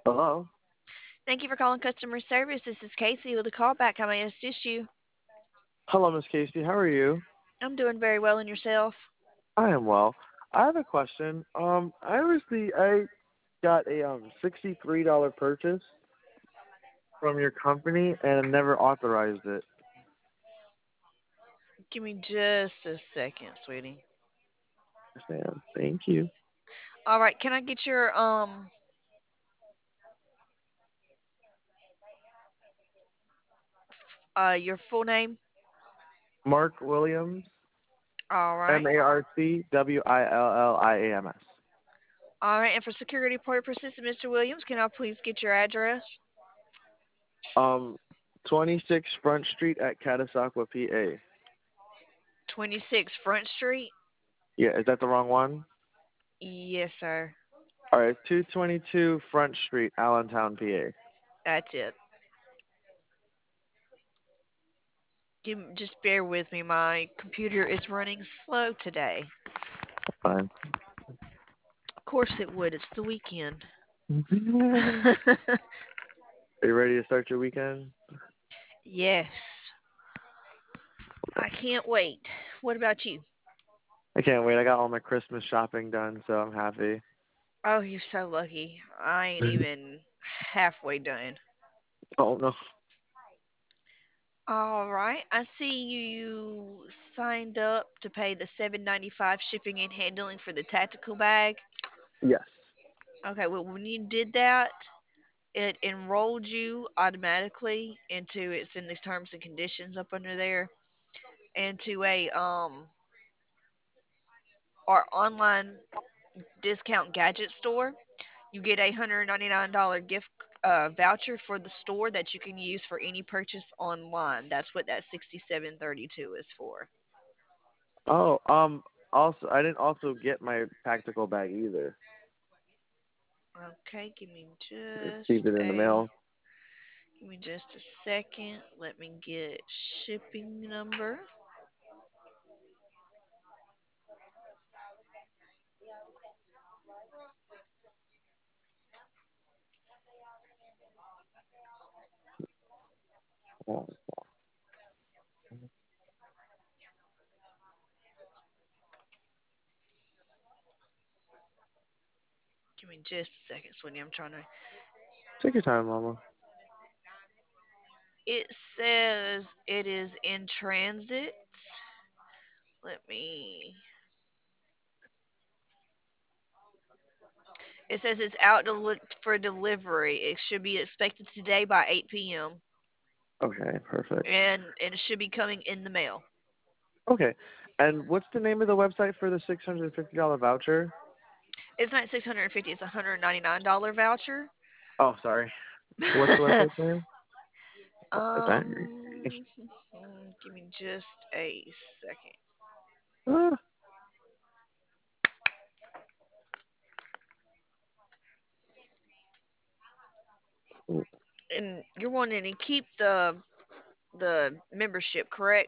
Hello. Thank you for calling customer service. This is Casey with a callback. How may I assist you? Hello, Miss Casey. How are you? I'm doing very well, and yourself? I am well. I have a question. I got a $63 purchase from your company and never authorized it. Give me just a second, sweetie. Yes, ma'am. Thank you. All right, can I get your full name? Mark Williams, All right. MarkWilliams. All right, and for security purposes, Mr. Williams, can I please get your address? Um, 26 Front Street at Catasauqua, PA. 26 Front Street? Yeah, is that the wrong one? Yes, sir. All right, 222 Front Street, Allentown, PA. That's it. Just bear with me. My computer is running slow today. Fine. Of course it would. It's the weekend. Are you ready to start your weekend? Yes. I can't wait. What about you? I can't wait. I got all my Christmas shopping done, so I'm happy. Oh, you're so lucky. I ain't even halfway done. Oh no. All right. I see you signed up to pay the $7.95 shipping and handling for the tactical bag. Yes. Okay, well when you did that, it enrolled you automatically into it's in these terms and conditions up under there into a our online discount gadget store. You get a $199 gift voucher for the store that you can use for any purchase online. That's what that 6732 is for. Oh, also I didn't also get my tactical bag either. Okay, Received it in the mail. give me just a second. Let me get shipping number. Oh, Give me just a second, Sweetie. I'm trying to. take your time, Mama. It says it is in transit. Let me. It says it's out for delivery. It should be expected today by 8 p.m. Okay, perfect. and it should be coming in the mail. Okay, and what's the name of the website for the $650 voucher? It's not 650. It's $199 voucher. Oh, sorry. What's the website name? Is that? Give me just a second. Ah, And you're wanting to keep the membership, correct?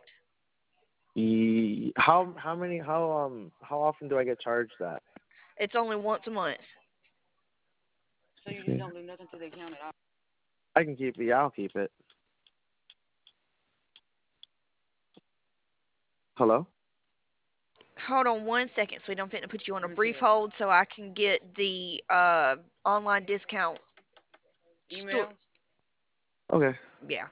how often do I get charged that? It's only once a month. Okay. I can keep it. Yeah, I'll keep it. Hello? Hold on one second, sweetie. I'm fitting to put you on a brief hold so I can get the online discount store. Okay. Yeah.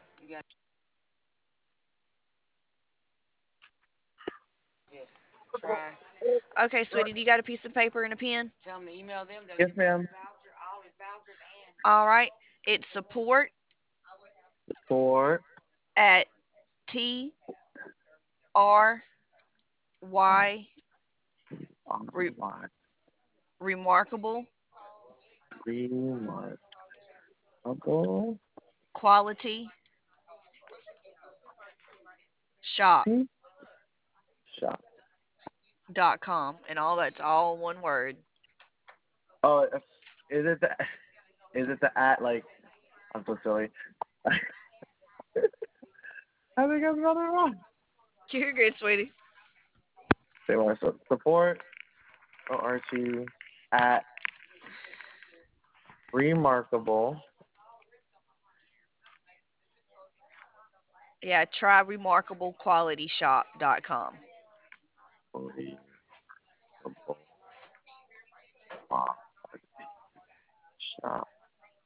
Okay, sweetie. Do you got a piece of paper and a pen? Yes, ma'am. All right. It's support For at T R Y re- online remarkable remarkable quality shop shop. dot com, and all that's all one word. Oh, is it the is it the at like? I'm so silly. I think I'm another one. You're good, sweetie. They want to support ORT at Remarkable. Yeah, try remarkablequalityshop.com. Remarkable Quality Shop.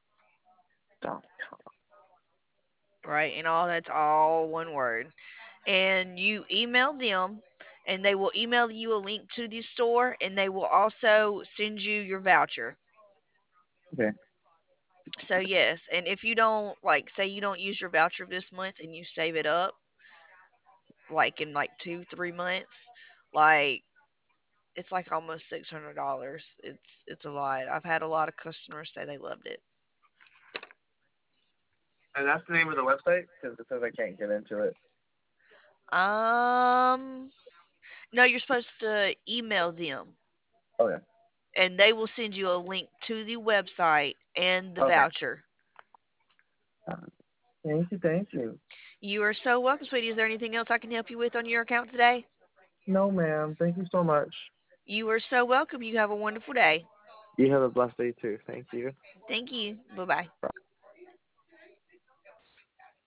Right? And all that's all one word. And you email them, and they will email you a link to the store, and they will also send you your voucher. Okay. So yes, and if you don't like, say you don't use your voucher this month and you save it up, like in like 2 3 months, like it's like almost $600. It's a lot. I've had a lot of customers say they loved it. And that's the name of the website because it says I can't get into it. Um, no, you're supposed to email them, Okay. and they will send you a link to the website and the Okay. voucher. Thank you. Thank you. You are so welcome, sweetie. Is there anything else I can help you with on your account today? No, ma'am. Thank you so much. You are so welcome. You have a wonderful day. You have a blessed day too. Thank you. Thank you. Bye bye.